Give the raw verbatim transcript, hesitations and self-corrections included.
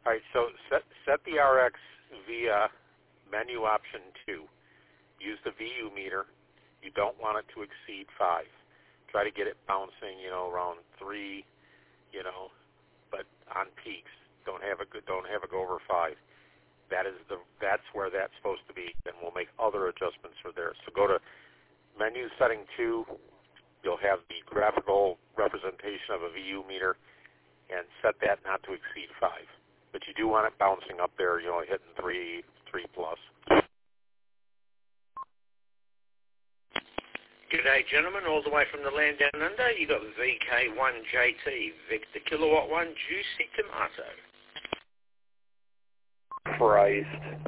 All right, so set set the R X via menu option two. Use the V U meter. You don't want it to exceed five. Try to get it bouncing, you know, around three, you know, but on peaks. Don't have it don't have it go over five. That is the that's where that's supposed to be, and we'll make other adjustments for there. So go to menu setting two. You'll have the graphical representation of a V U meter, and set that not to exceed five. But you do want it bouncing up there, you know, hitting three, three plus. G'day, gentlemen, all the way from the land down under. You got V K one J T, Victor Kilowatt one, Juicy Tomato. Christ.